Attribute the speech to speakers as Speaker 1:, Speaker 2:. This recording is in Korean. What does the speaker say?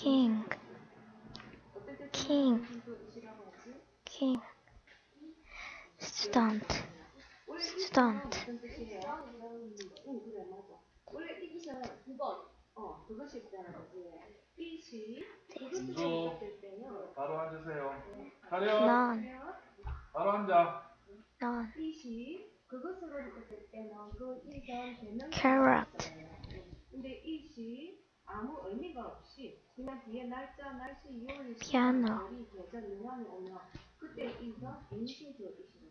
Speaker 1: king, king, king, student, student,
Speaker 2: 준수, 바로 앉으세요. 차렷,
Speaker 1: none,
Speaker 2: 바로 앉아.
Speaker 1: none,
Speaker 3: 그것으로 느꼈을 때는 그 일전 대명사
Speaker 1: carrot,
Speaker 3: 근데 이시 아무 의미가 없이 그냥 뒤에 날짜, 날씨, 2월,
Speaker 1: piano,
Speaker 3: 계절, 유형이 오면 그때 이전 인칭 조이시